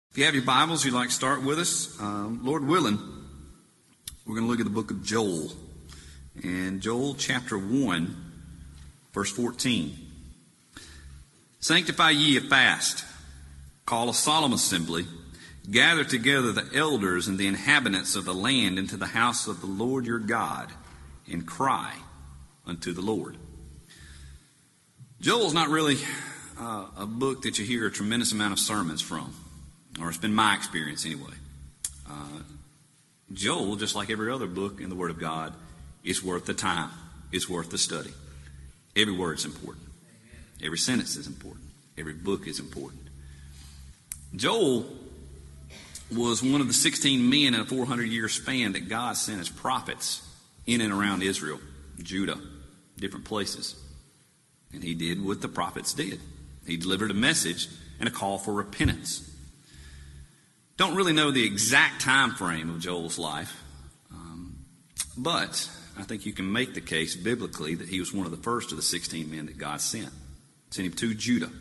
If you have your Bibles, you'd like to start with us, Lord willing, we're going to look at the book of Joel. And Joel chapter 1, verse 14. Sanctify ye a fast, call a solemn assembly, gather together the elders and the inhabitants of the land into the house of the Lord your God, and cry unto the Lord. Joel's not really a book that you hear a tremendous amount of sermons from. Or it's been my experience anyway. Joel, just like every other book in the Word of God, is worth the time. It's worth the study. Every word's important. Every sentence is important. Every book is important. Joel was one of the 16 men in a 400-year span that God sent as prophets in and around Israel, Judah, different places. And he did what the prophets did. He delivered a message and a call for repentance. Don't really know the exact time frame of Joel's life, but I think you can make the case biblically that he was one of the first of the 16 men that God sent him to Judah.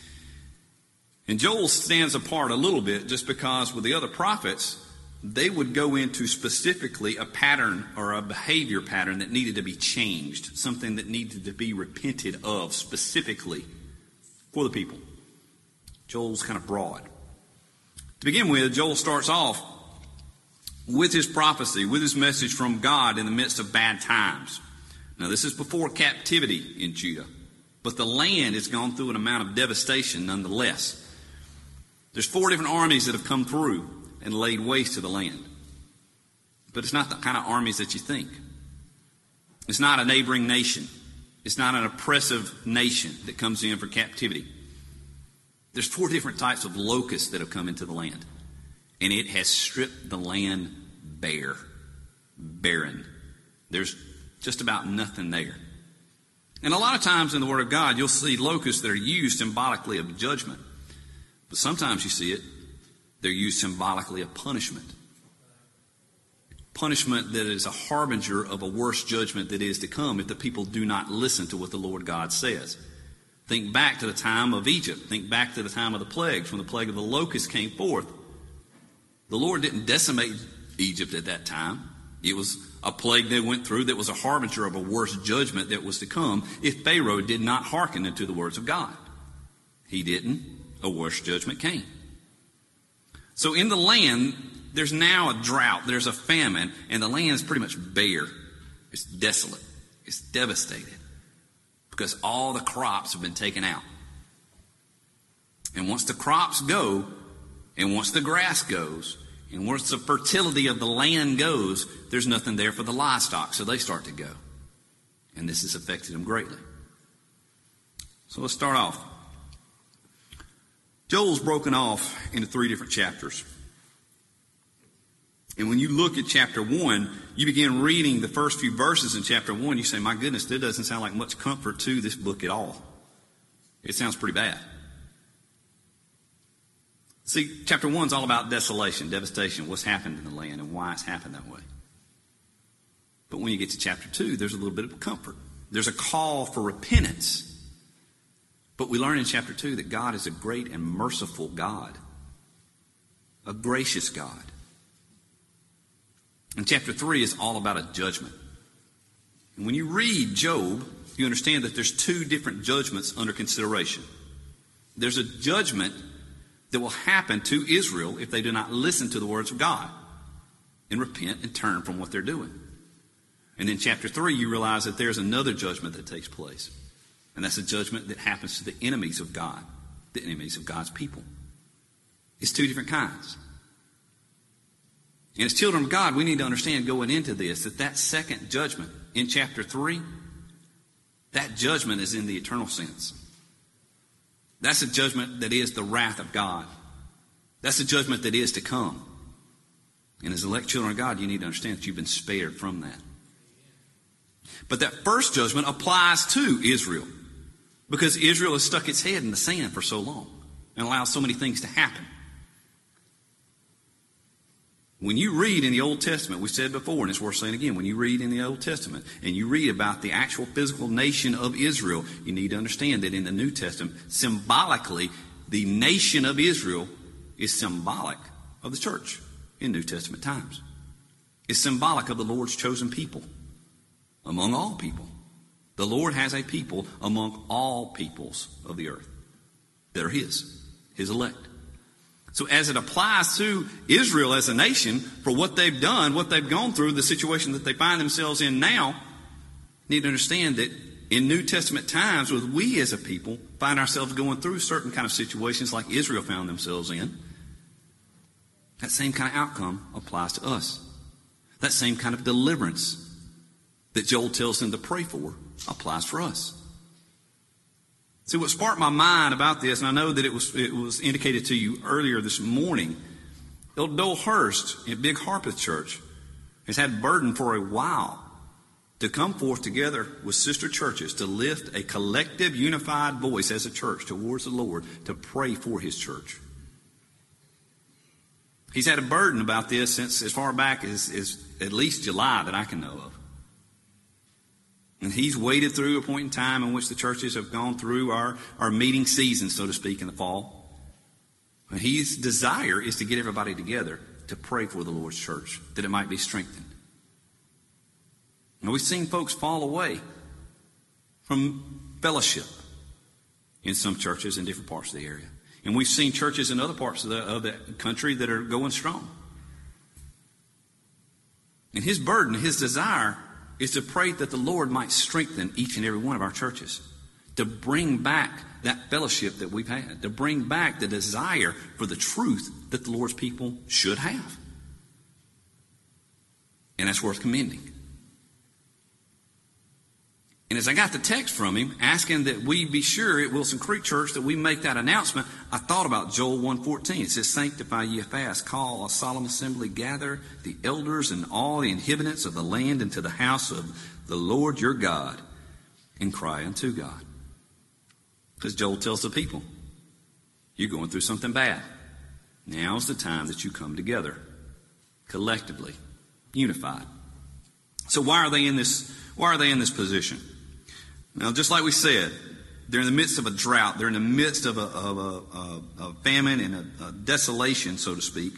And Joel stands apart a little bit just because with the other prophets, they would go into specifically a pattern or a behavior pattern that needed to be changed, something that needed to be repented of specifically for the people. Joel's kind of broad. To begin with, Joel starts off with his prophecy, with his message from God in the midst of bad times. Now, this is before captivity in Judah, but the land has gone through an amount of devastation nonetheless. There's 4 different armies that have come through and laid waste to the land. But it's not the kind of armies that you think. It's not a neighboring nation. It's not an oppressive nation that comes in for captivity. There's 4 different types of locusts that have come into the land. And it has stripped the land bare. Barren. There's just about nothing there. And a lot of times in the Word of God, you'll see locusts that are used symbolically of judgment. But sometimes you see it, they're used symbolically of punishment. Punishment that is a harbinger of a worse judgment that is to come if the people do not listen to what the Lord God says. Think back to the time of Egypt. Think back to the time of the plagues, when the plague of the locusts came forth. The Lord didn't decimate Egypt at that time. It was a plague they went through that was a harbinger of a worse judgment that was to come if Pharaoh did not hearken unto the words of God. He didn't. A worse judgment came. So in the land, there's now a drought. There's a famine, and the land is pretty much bare. It's desolate. It's devastated. Because all the crops have been taken out. And once the crops go, and once the grass goes, and once the fertility of the land goes, there's nothing there for the livestock, so they start to go. And this has affected them greatly. So let's start off. Joel's broken off into 3 different chapters. And when you look at chapter 1, you begin reading the first few verses in chapter 1, you say, my goodness, that doesn't sound like much comfort to this book at all. It sounds pretty bad. See, chapter 1 is all about desolation, devastation, what's happened in the land and why it's happened that way. But when you get to chapter 2, there's a little bit of comfort. There's a call for repentance. But we learn in chapter 2 that God is a great and merciful God, a gracious God. And chapter 3 is all about a judgment. And when you read Job, you understand that there's 2 different judgments under consideration. There's a judgment that will happen to Israel if they do not listen to the words of God and repent and turn from what they're doing. And in chapter 3, you realize that there's another judgment that takes place. And that's a judgment that happens to the enemies of God, the enemies of God's people. It's 2 different kinds. And as children of God, we need to understand going into this that second judgment in chapter 3, that judgment is in the eternal sense. That's a judgment that is the wrath of God. That's a judgment that is to come. And as elect children of God, you need to understand that you've been spared from that. But that first judgment applies to Israel because Israel has stuck its head in the sand for so long and allowed so many things to happen. When you read in the Old Testament, we said before, and it's worth saying again, when you read in the Old Testament and you read about the actual physical nation of Israel, you need to understand that in the New Testament, symbolically, the nation of Israel is symbolic of the church in New Testament times. It's symbolic of the Lord's chosen people among all people. The Lord has a people among all peoples of the earth that are His elect. So as it applies to Israel as a nation, for what they've done, what they've gone through, the situation that they find themselves in now, you need to understand that in New Testament times, with we as a people find ourselves going through certain kind of situations like Israel found themselves in, that same kind of outcome applies to us. That same kind of deliverance that Joel tells them to pray for applies for us. See, what sparked my mind about this, and I know that it was indicated to you earlier this morning, Elder Dole Hurst in Big Harpeth Church has had a burden for a while to come forth together with sister churches to lift a collective, unified voice as a church towards the Lord to pray for His church. He's had a burden about this since as far back as at least July that I can know of. And he's waded through a point in time in which the churches have gone through our meeting season, so to speak, in the fall. And his desire is to get everybody together to pray for the Lord's church, that it might be strengthened. Now, we've seen folks fall away from fellowship in some churches in different parts of the area. And we've seen churches in other parts of the country that are going strong. And his burden, his desire, is to pray that the Lord might strengthen each and every one of our churches, to bring back that fellowship that we've had, to bring back the desire for the truth that the Lord's people should have. And that's worth commending. And as I got the text from him asking that we be sure at Wilson Creek Church that we make that announcement, I thought about Joel 1:14. It says, "Sanctify ye a fast, call a solemn assembly, gather the elders and all the inhabitants of the land into the house of the Lord your God, and cry unto God." Because Joel tells the people, you're going through something bad. Now's the time that you come together, collectively, unified. So why are they in this position? Now, just like we said, they're in the midst of a drought. They're in the midst of a famine and a desolation, so to speak,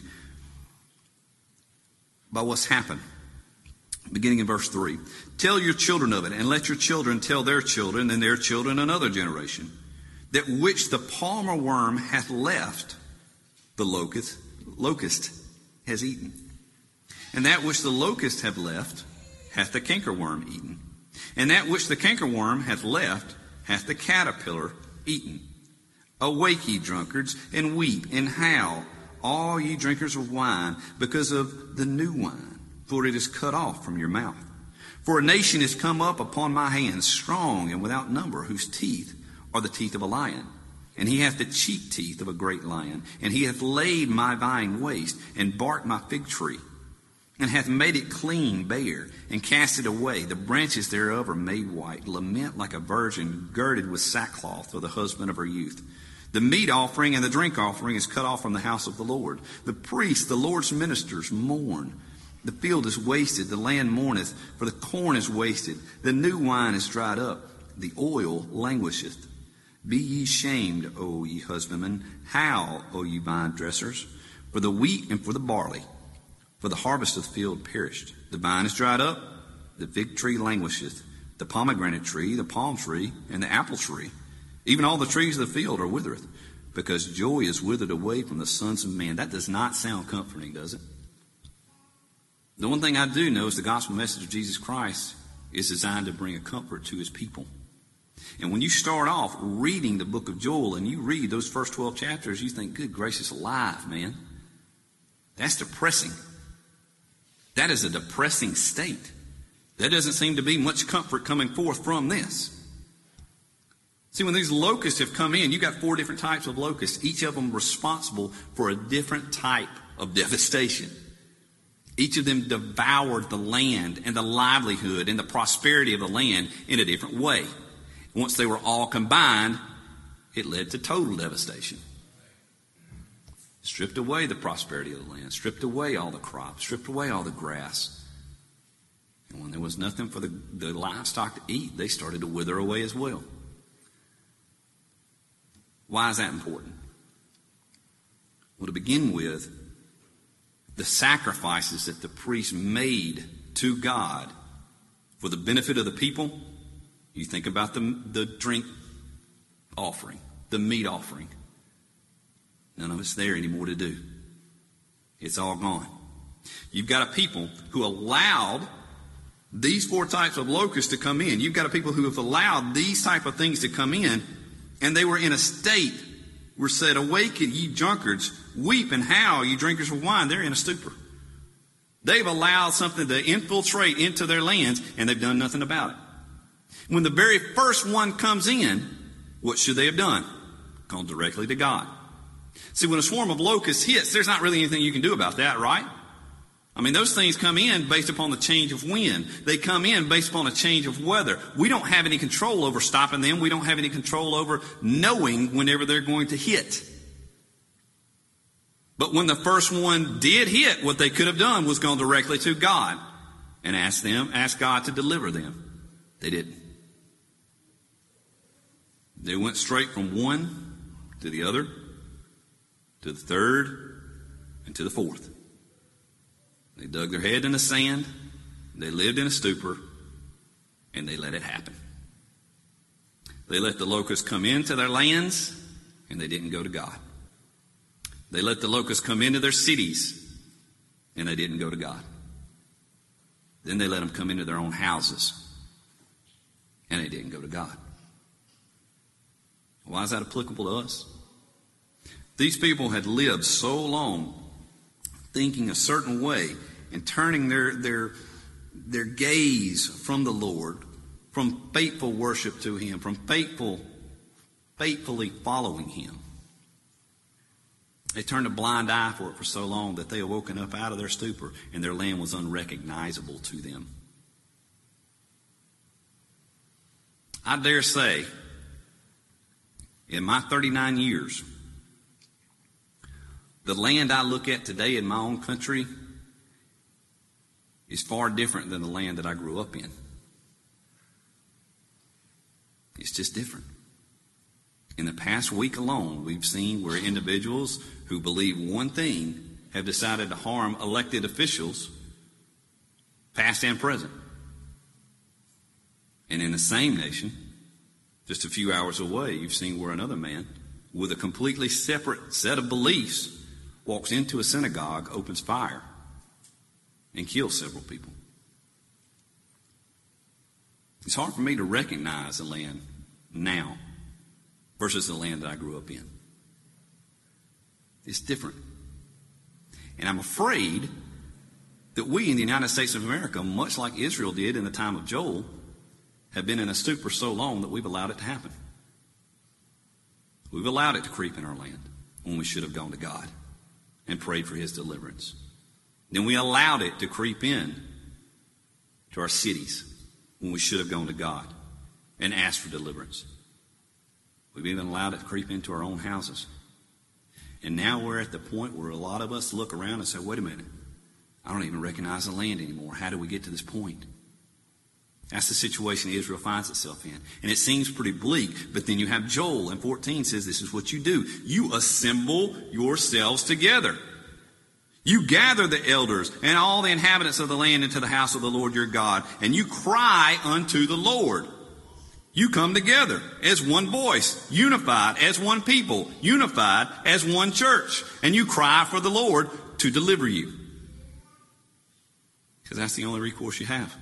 by what's happened. Beginning in verse 3. "Tell your children of it, and let your children tell their children, and their children another generation, that which the palmer worm hath left, the locust has eaten. And that which the locust have left, hath the cankerworm eaten. And that which the cankerworm hath left, hath the caterpillar eaten. Awake, ye drunkards, and weep, and howl, all ye drinkers of wine, because of the new wine, for it is cut off from your mouth. For a nation is come up upon my hands, strong and without number, whose teeth are the teeth of a lion. And he hath the cheek teeth of a great lion. And he hath laid my vine waste, and barked my fig tree, and hath made it clean bare, and cast it away. The branches thereof are made white. Lament like a virgin girded with sackcloth for the husband of her youth. The meat offering and the drink offering is cut off from the house of the Lord. The priests, the Lord's ministers, mourn. The field is wasted, the land mourneth, for the corn is wasted. The new wine is dried up, the oil languisheth. Be ye shamed, O ye husbandmen. Howl, O ye vine dressers, for the wheat and for the barley. For the harvest of the field perished. The vine is dried up, the fig tree languisheth, the pomegranate tree, the palm tree, and the apple tree. Even all the trees of the field are withereth, because joy is withered away from the sons of men." That does not sound comforting, does it? The one thing I do know is the gospel message of Jesus Christ is designed to bring a comfort to his people. And when you start off reading the book of Joel and you read those first 12 chapters, you think, good gracious alive, man. That's depressing. That is a depressing state. There doesn't seem to be much comfort coming forth from this. See, when these locusts have come in, you've got 4 different types of locusts, each of them responsible for a different type of devastation. Each of them devoured the land and the livelihood and the prosperity of the land in a different way. Once they were all combined, it led to total devastation. Stripped away the prosperity of the land, stripped away all the crops, stripped away all the grass. And when there was nothing for the livestock to eat, they started to wither away as well. Why is that important? Well, to begin with, the sacrifices that the priest made to God for the benefit of the people, you think about the drink offering, the meat offering. None of it's there anymore to do. It's all gone. You've got a people who allowed these 4 types of locusts to come in. You've got a people who have allowed these type of things to come in, and they were in a state where said, "Awaken, ye drunkards, weep and howl, ye drinkers of wine." They're in a stupor. They've allowed something to infiltrate into their lands, and they've done nothing about it. When the very first one comes in, what should they have done? Gone directly to God. See, when a swarm of locusts hits, there's not really anything you can do about that, right? I mean, those things come in based upon the change of wind. They come in based upon a change of weather. We don't have any control over stopping them. We don't have any control over knowing whenever they're going to hit. But when the first one did hit, what they could have done was gone directly to God and asked God to deliver them. They didn't. They went straight from one to the other, to the third, and to the fourth. They dug their head in the sand, they lived in a stupor, and they let it happen. They let the locusts come into their lands, and they didn't go to God. They let the locusts come into their cities, and they didn't go to God. Then they let them come into their own houses, and they didn't go to God. Why is that applicable to us? These people had lived so long thinking a certain way and turning their gaze from the Lord, from faithful worship to Him, from faithfully following Him. They turned a blind eye for it for so long that they had woken up out of their stupor and their land was unrecognizable to them. I dare say, in my 39 years, the land I look at today in my own country is far different than the land that I grew up in. It's just different. In the past week alone, we've seen where individuals who believe one thing have decided to harm elected officials, past and present. And in the same nation, just a few hours away, you've seen where another man with a completely separate set of beliefs walks into a synagogue, opens fire, and kills several people. It's hard for me to recognize the land now versus the land that I grew up in. It's different. And I'm afraid that we in the United States of America, much like Israel did in the time of Joel, have been in a stupor so long that we've allowed it to happen. We've allowed it to creep in our land when we should have gone to God and prayed for His deliverance. Then we allowed it to creep in to our cities when we should have gone to God and asked for deliverance. We've even allowed it to creep into our own houses. And now we're at the point where a lot of us look around and say, wait a minute, I don't even recognize the land anymore. How do we get to this point? That's the situation Israel finds itself in. And it seems pretty bleak, but then you have Joel in 14 says this is what you do. You assemble yourselves together. You gather the elders and all the inhabitants of the land into the house of the Lord your God, and you cry unto the Lord. You come together as one voice, unified as one people, unified as one church, and you cry for the Lord to deliver you. Because that's the only recourse you have.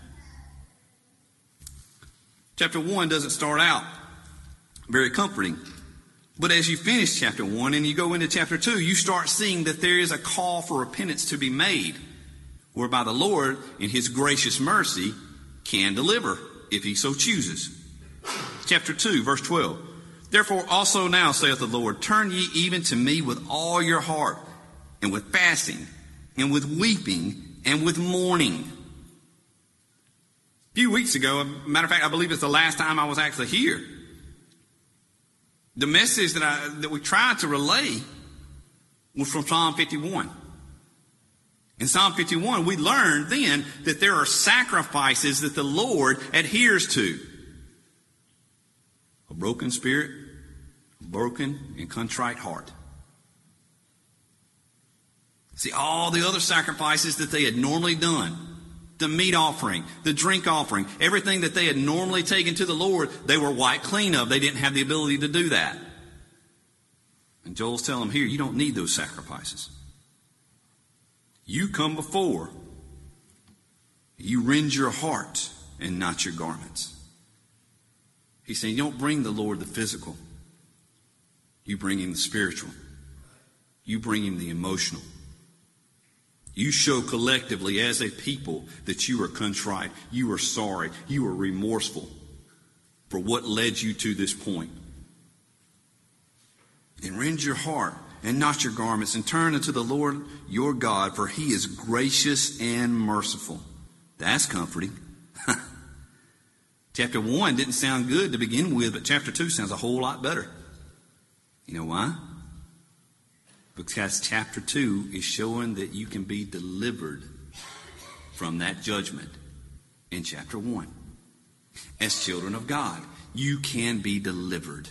Chapter 1 doesn't start out very comforting. But as you finish chapter 1 and you go into chapter 2, you start seeing that there is a call for repentance to be made, whereby the Lord, in His gracious mercy, can deliver if He so chooses. Chapter 2, verse 12. Therefore also now, saith the Lord, turn ye even to me with all your heart, and with fasting, and with weeping, and with mourning. A few weeks ago, matter of fact, I believe it's the last time I was actually here. The message that we tried to relay was from Psalm 51. In Psalm 51, we learned then that there are sacrifices that the Lord adheres to. A broken spirit, a broken and contrite heart. See, all the other sacrifices that they had normally done, the meat offering, the drink offering, everything that they had normally taken to the Lord, they were wiped clean of. They didn't have the ability to do that. And Joel's telling them here, you don't need those sacrifices. You come before. You rend your heart and not your garments. He's saying, you don't bring the Lord the physical. You bring him the spiritual. You bring him the emotional. You show collectively as a people that you are contrite, you are sorry, you are remorseful for what led you to this point. And rend your heart and not your garments, and turn unto the Lord your God, for he is gracious and merciful. That's comforting. Chapter 1 didn't sound good to begin with, but chapter 2 sounds a whole lot better. You know why? Because chapter 2 is showing that you can be delivered from that judgment in chapter 1. As children of God, you can be delivered.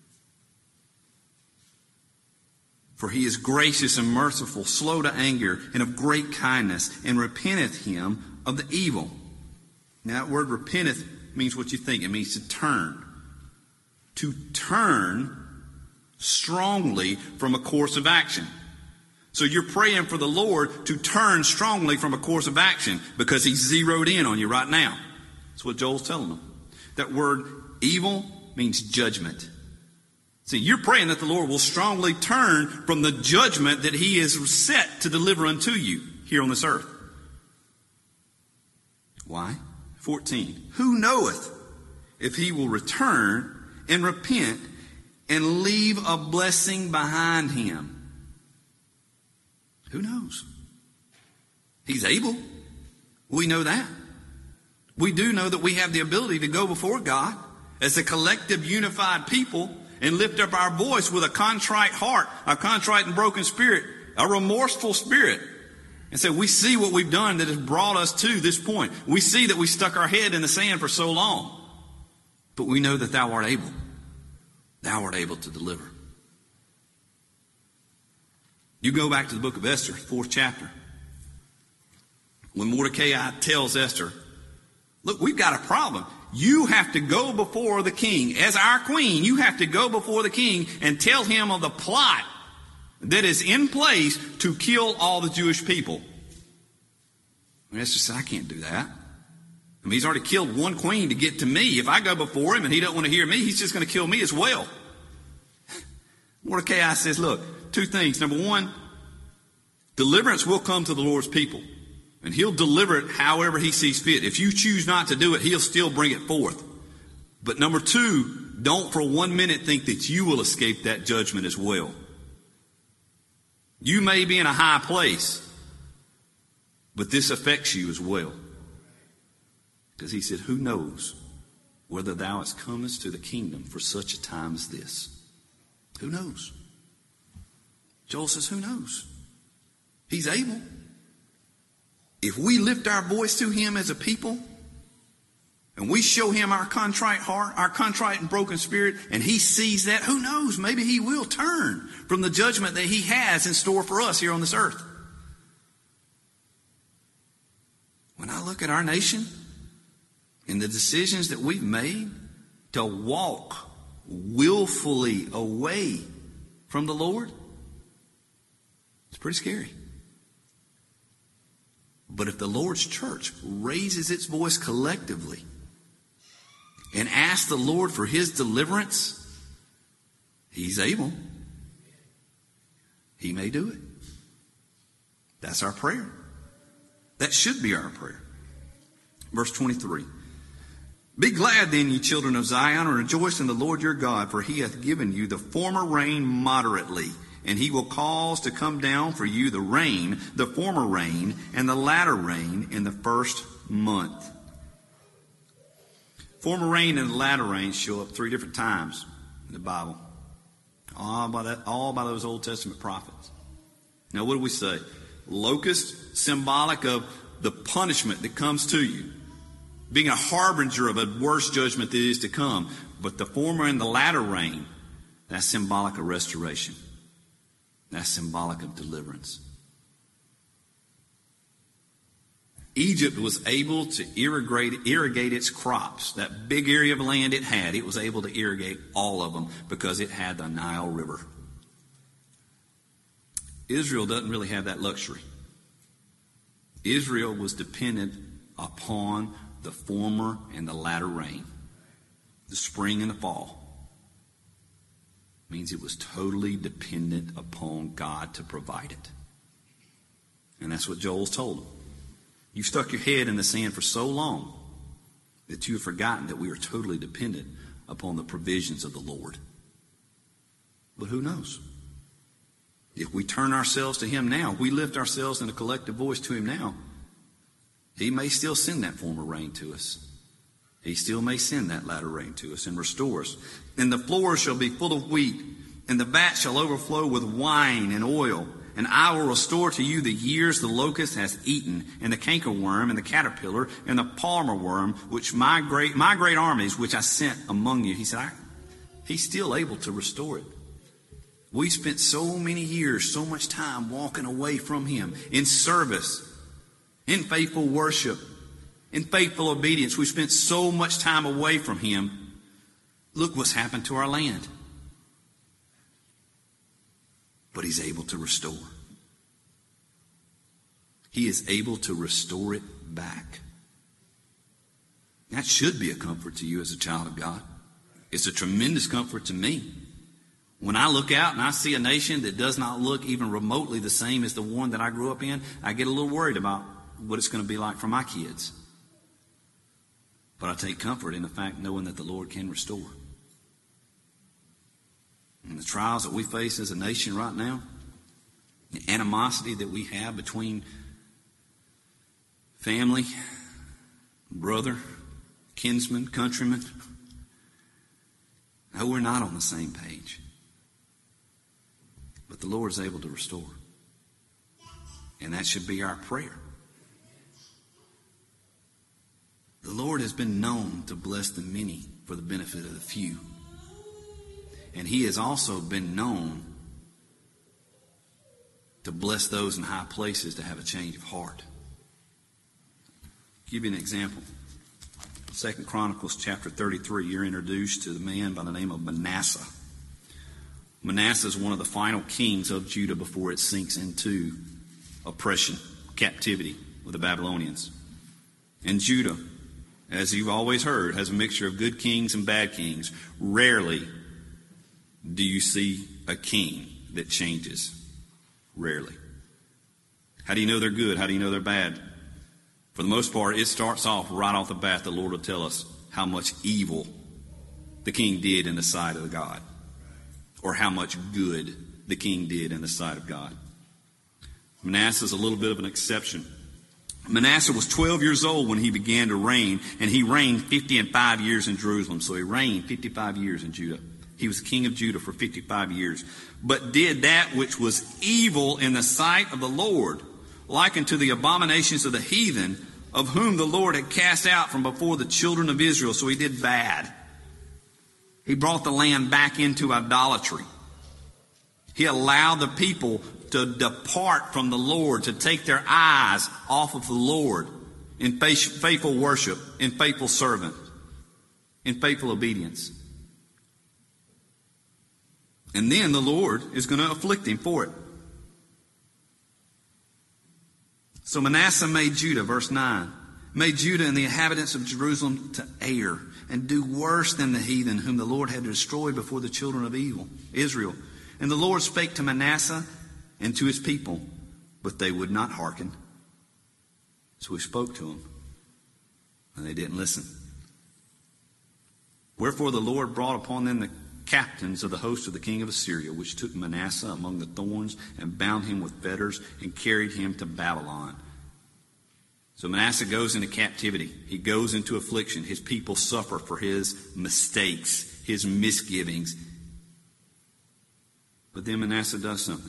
For he is gracious and merciful, slow to anger, and of great kindness, and repenteth him of the evil. Now that word repenteth means what you think. It means to turn. To turn strongly from a course of action. So you're praying for the Lord to turn strongly from a course of action because he's zeroed in on you right now. That's what Joel's telling them. That word evil means judgment. See, you're praying that the Lord will strongly turn from the judgment that he is set to deliver unto you here on this earth. Why? 14. Who knoweth if he will return and repent and leave a blessing behind him? Who knows? He's able. We know that. We do know that we have the ability to go before God as a collective unified people and lift up our voice with a contrite heart, a contrite and broken spirit, a remorseful spirit. And say, we see what we've done that has brought us to this point. We see that we stuck our head in the sand for so long. But we know that thou art able. Thou art able to deliver. You go back to the book of Esther, 4th chapter. When Mordecai tells Esther, look, we've got a problem. You have to go before the king. As our queen, you have to go before the king and tell him of the plot that is in place to kill all the Jewish people. And Esther said, I can't do that. I mean, he's already killed one queen to get to me. If I go before him and he don't want to hear me, he's just going to kill me as well. Mordecai says, look, two things. Number one, deliverance will come to the Lord's people. And he'll deliver it however he sees fit. If you choose not to do it, he'll still bring it forth. But number two, don't for 1 minute think that you will escape that judgment as well. You may be in a high place, but this affects you as well. Because he said, who knows whether thou hast comest to the kingdom for such a time as this? Who knows? Joel says, who knows? He's able. If we lift our voice to him as a people, and we show him our contrite heart, our contrite and broken spirit, and he sees that, who knows? Maybe he will turn from the judgment that he has in store for us here on this earth. When I look at our nation and the decisions that we've made to walk willfully away from the Lord, it's pretty scary. But if the Lord's church raises its voice collectively and asks the Lord for his deliverance, he's able. He may do it. That's our prayer. That should be our prayer. Verse 23. Be glad then, ye children of Zion, and rejoice in the Lord your God, for he hath given you the former rain moderately. And he will cause to come down for you the rain, the former rain, and the latter rain in the first month. Former rain and the latter rain show up 3 different times in the Bible. All by those Old Testament prophets. Now what do we say? Locust, symbolic of the punishment that comes to you. Being a harbinger of a worse judgment that is to come. But the former and the latter rain, that's symbolic of restoration. That's symbolic of deliverance. Egypt was able to irrigate its crops. That big area of land it was able to irrigate all of them because it had the Nile River. Israel doesn't really have that luxury. Israel was dependent upon the former and the latter rain, the spring and the fall. It means it was totally dependent upon God to provide it. And that's what Joel's told them. You've stuck your head in the sand for so long that you have forgotten that we are totally dependent upon the provisions of the Lord. But who knows? If we turn ourselves to Him now, we lift ourselves in a collective voice to Him now, He may still send that former rain to us. He still may send that latter rain to us and restore us. And the floors shall be full of wheat, and the vat shall overflow with wine and oil. And I will restore to you the years the locust has eaten, and the cankerworm, and the caterpillar, and the palmer worm, which my great armies, which I sent among you. He said, He's still able to restore it. We spent so many years, so much time walking away from Him in service, in faithful worship, in faithful obedience. We spent so much time away from Him. Look what's happened to our land. But He's able to restore. He is able to restore it back. That should be a comfort to you as a child of God. It's a tremendous comfort to me. When I look out and I see a nation that does not look even remotely the same as the one that I grew up in, I get a little worried about what it's going to be like for my kids. But I take comfort in the fact knowing that the Lord can restore. And the trials that we face as a nation right now, the animosity that we have between family, brother, kinsman, countryman, no, we're not on the same page. But the Lord is able to restore. And that should be our prayer. The Lord has been known to bless the many for the benefit of the few. And He has also been known to bless those in high places to have a change of heart. I'll give you an example. 2 Chronicles chapter 33, you're introduced to the man by the name of Manasseh. Manasseh is one of the final kings of Judah before it sinks into oppression, captivity with the Babylonians. And Judah, as you've always heard, has a mixture of good kings and bad kings. Rarely do you see a king that changes? Rarely. How do you know they're good? How do you know they're bad? For the most part, it starts off right off the bat. The Lord will tell us how much evil the king did in the sight of God, or how much good the king did in the sight of God. Manasseh is a little bit of an exception. Manasseh was 12 years old when he began to reign, and he reigned 55 years in Jerusalem. So he reigned 55 years in Judah. He was king of Judah for 55 years, but did that which was evil in the sight of the Lord, like unto the abominations of the heathen, of whom the Lord had cast out from before the children of Israel. So he did bad. He brought the land back into idolatry. He allowed the people to depart from the Lord, to take their eyes off of the Lord in faithful worship, in faithful servant, in faithful obedience. And then the Lord is going to afflict him for it. So Manasseh made Judah, verse 9, made Judah and the inhabitants of Jerusalem to err and do worse than the heathen whom the Lord had destroyed before the children of Israel. And the Lord spake to Manasseh and to his people, but they would not hearken. So he spoke to them, and they didn't listen. Wherefore the Lord brought upon them the captains of the host of the king of Assyria, which took Manasseh among the thorns and bound him with fetters and carried him to Babylon. So Manasseh goes into captivity. He goes into affliction. His people suffer for his mistakes, his misgivings. But then Manasseh does something.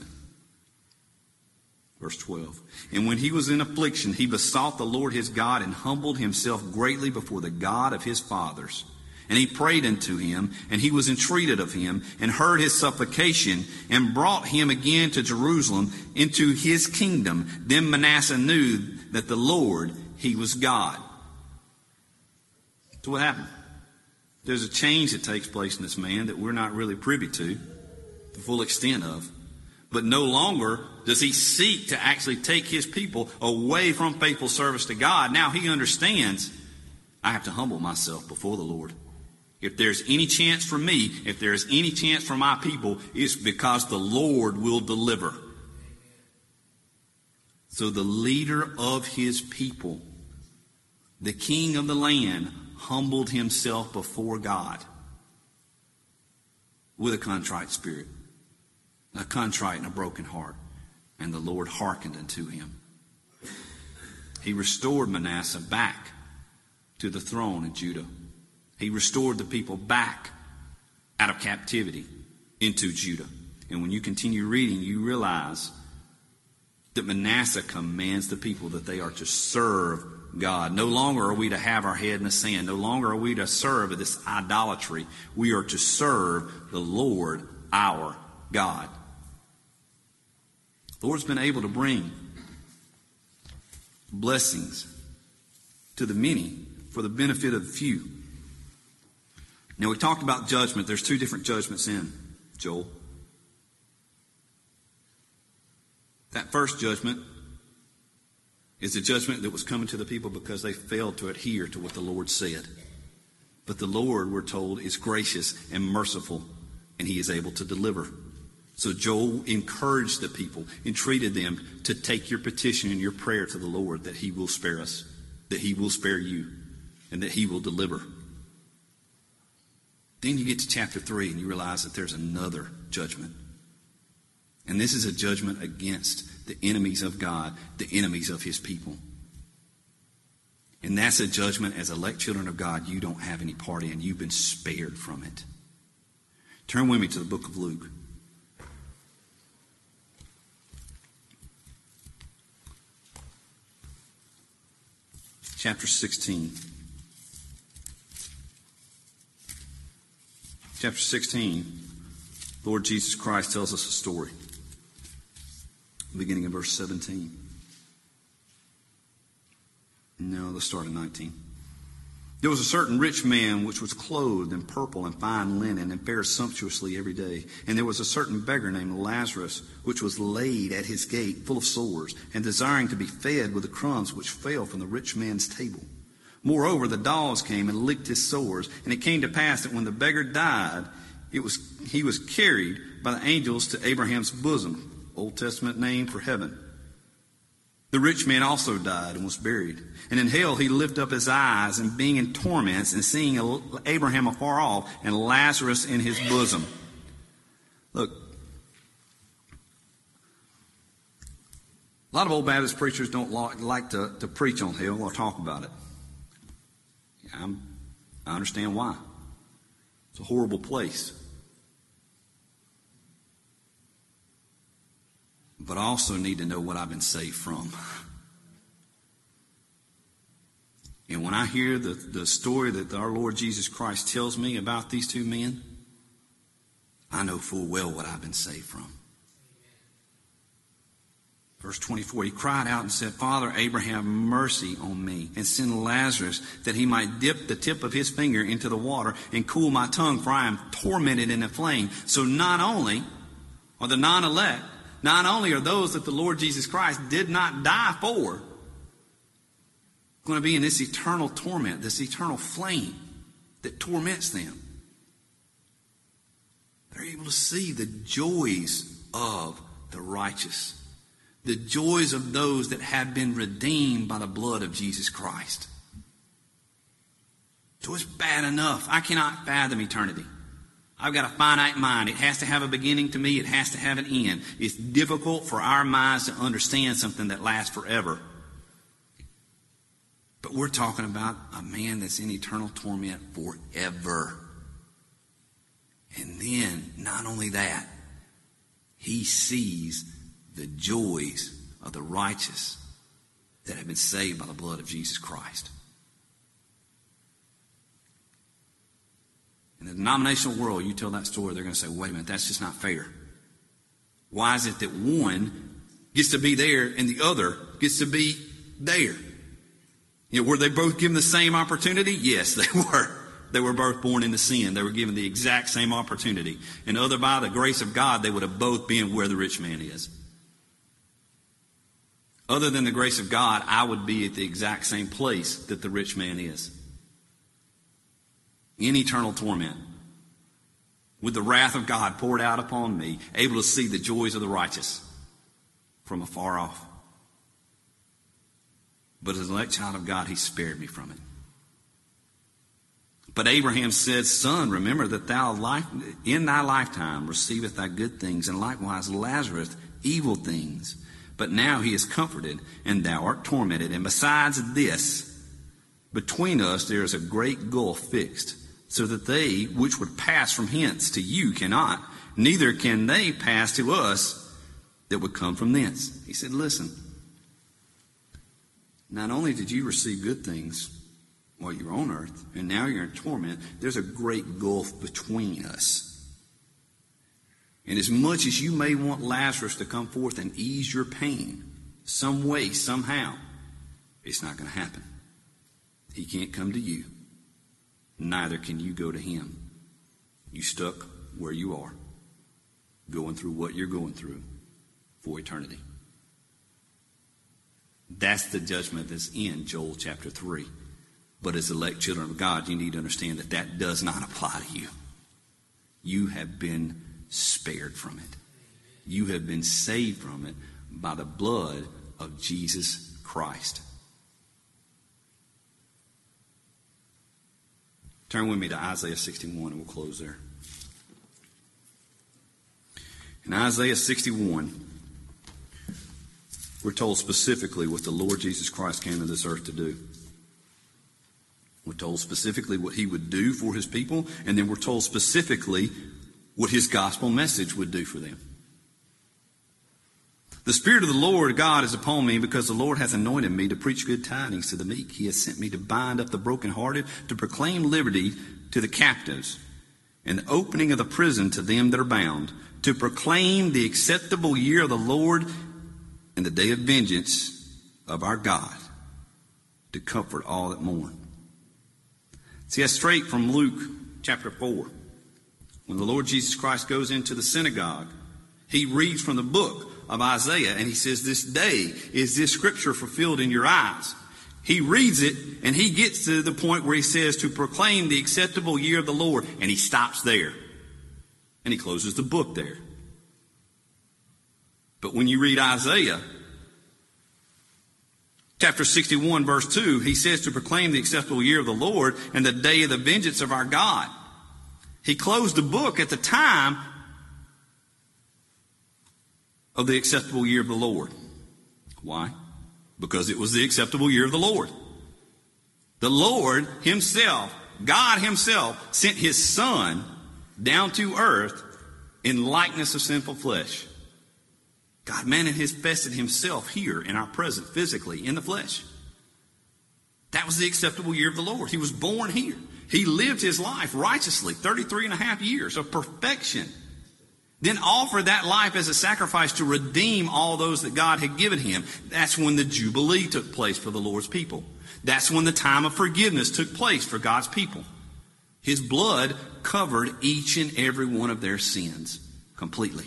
Verse 12. And when he was in affliction, he besought the Lord his God and humbled himself greatly before the God of his fathers. And he prayed unto him, and he was entreated of him, and heard his supplication, and brought him again to Jerusalem into his kingdom. Then Manasseh knew that the Lord he was God. So what happened? There's a change that takes place in this man that we're not really privy to the full extent of. But no longer does he seek to actually take his people away from faithful service to God. Now he understands, I have to humble myself before the Lord. If there's any chance for me, if there's any chance for my people, it's because the Lord will deliver. So the leader of his people, the king of the land, humbled himself before God with a contrite spirit, a contrite and a broken heart. And the Lord hearkened unto him. He restored Manasseh back to the throne in Judah. He restored the people back out of captivity into Judah. And when you continue reading, you realize that Manasseh commands the people that they are to serve God. No longer are we to have our head in the sand. No longer are we to serve this idolatry. We are to serve the Lord our God. The Lord's been able to bring blessings to the many for the benefit of the few. Now, we talked about judgment. There's two different judgments in Joel. That first judgment is the judgment that was coming to the people because they failed to adhere to what the Lord said. But the Lord, we're told, is gracious and merciful, and he is able to deliver. So Joel encouraged the people, entreated them to take your petition and your prayer to the Lord that he will spare us, that he will spare you, and that he will deliver. Then you get to chapter 3 and you realize that there's another judgment. And this is a judgment against the enemies of God, the enemies of his people. And that's a judgment as elect children of God you don't have any part in. You've been spared from it. Turn with me to the book of Luke. Chapter 16. Chapter 16, Lord Jesus Christ tells us a story. Beginning in verse 17. No, let's start at 19. There was a certain rich man which was clothed in purple and fine linen and fared sumptuously every day. And there was a certain beggar named Lazarus which was laid at his gate full of sores and desiring to be fed with the crumbs which fell from the rich man's table. Moreover, the dogs came and licked his sores. And it came to pass that when the beggar died, he was carried by the angels to Abraham's bosom. Old Testament name for heaven. The rich man also died and was buried. And in hell he lifted up his eyes, and being in torments, and seeing Abraham afar off, and Lazarus in his bosom. Look, a lot of old Baptist preachers don't like to preach on hell or talk about it. I understand why. It's a horrible place. But I also need to know what I've been saved from. And when I hear the story that our Lord Jesus Christ tells me about these two men, I know full well what I've been saved from. Verse 24, he cried out and said, Father Abraham, mercy on me, and send Lazarus that he might dip the tip of his finger into the water and cool my tongue, for I am tormented in a flame. So not only are the non-elect, not only are those that the Lord Jesus Christ did not die for, going to be in this eternal torment, this eternal flame that torments them. They're able to see the joys of the righteous. The joys of those that have been redeemed by the blood of Jesus Christ. So it's bad enough. I cannot fathom eternity. I've got a finite mind. It has to have a beginning to me. It has to have an end. It's difficult for our minds to understand something that lasts forever. But we're talking about a man that's in eternal torment forever. And then, not only that, he sees the joys of the righteous that have been saved by the blood of Jesus Christ. In the denominational world, you tell that story, they're going to say, wait a minute, that's just not fair. Why is it that one gets to be there and the other gets to be there? Were they both given the same opportunity? Yes, they were. They were both born into sin. They were given the exact same opportunity. And other by the grace of God, they would have both been where the rich man is. Other than the grace of God, I would be at the exact same place that the rich man is. In eternal torment. With the wrath of God poured out upon me, able to see the joys of the righteous from afar off. But as an elect child of God, he spared me from it. But Abraham said, Son, remember that thou in thy lifetime receiveth thy good things, and likewise Lazarus evil things. But now he is comforted, and thou art tormented. And besides this, between us there is a great gulf fixed, so that they which would pass from hence to you cannot, neither can they pass to us that would come from thence. He said, listen, not only did you receive good things while you were on earth, and now you're in torment, there's a great gulf between us. And as much as you may want Lazarus to come forth and ease your pain, some way, somehow, it's not going to happen. He can't come to you. Neither can you go to him. You stuck where you are, going through what you're going through for eternity. That's the judgment that's in Joel chapter 3. But as elect children of God, you need to understand that that does not apply to you. You have been spared from it. You have been saved from it by the blood of Jesus Christ. Turn with me to Isaiah 61 and we'll close there. In Isaiah 61, we're told specifically what the Lord Jesus Christ came to this earth to do. We're told specifically what he would do for his people, and then we're told specifically what his gospel message would do for them. The Spirit of the Lord God is upon me, because the Lord hath anointed me to preach good tidings to the meek. He has sent me to bind up the brokenhearted, to proclaim liberty to the captives, and the opening of the prison to them that are bound, to proclaim the acceptable year of the Lord and the day of vengeance of our God, to comfort all that mourn. See, that's straight from Luke chapter 4. When the Lord Jesus Christ goes into the synagogue, he reads from the book of Isaiah, and he says, this day is this scripture fulfilled in your eyes. He reads it, and he gets to the point where he says, to proclaim the acceptable year of the Lord, and he stops there. And he closes the book there. But when you read Isaiah chapter 61, verse 2, he says to proclaim the acceptable year of the Lord and the day of the vengeance of our God. He closed the book at the time of the acceptable year of the Lord. Why? Because it was the acceptable year of the Lord. The Lord himself, God himself, sent his Son down to earth in likeness of sinful flesh. God manifested himself here in our present, physically, in the flesh. That was the acceptable year of the Lord. He was born here. He lived his life righteously, 33 and a half years of perfection. Then offered that life as a sacrifice to redeem all those that God had given him. That's when the Jubilee took place for the Lord's people. That's when the time of forgiveness took place for God's people. His blood covered each and every one of their sins completely.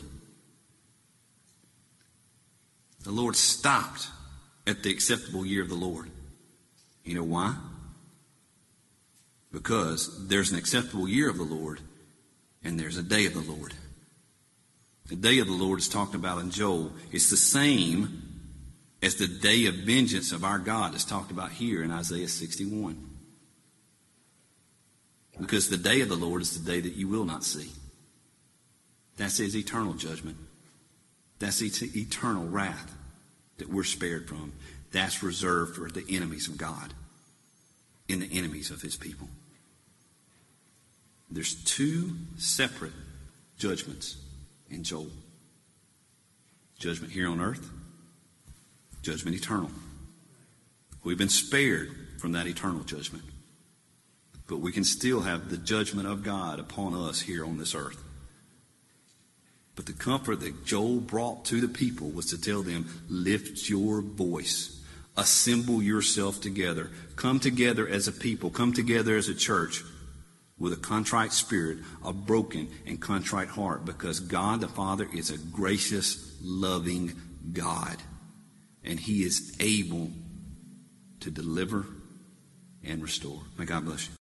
The Lord stopped at the acceptable year of the Lord. You know why? Because there's an acceptable year of the Lord and there's a day of the Lord. The day of the Lord is talked about in Joel. It's the same as the day of vengeance of our God is talked about here in Isaiah 61. Because the day of the Lord is the day that you will not see. That's his eternal judgment. That's eternal wrath that we're spared from. That's reserved for the enemies of God and the enemies of his people. There's two separate judgments in Joel. Judgment here on earth, judgment eternal. We've been spared from that eternal judgment. But we can still have the judgment of God upon us here on this earth. But the comfort that Joel brought to the people was to tell them, lift your voice Assemble yourself together. Come together as a people. Come together as a church with a contrite spirit, a broken and contrite heart, because God the Father is a gracious, loving God, and He is able to deliver and restore. May God bless you.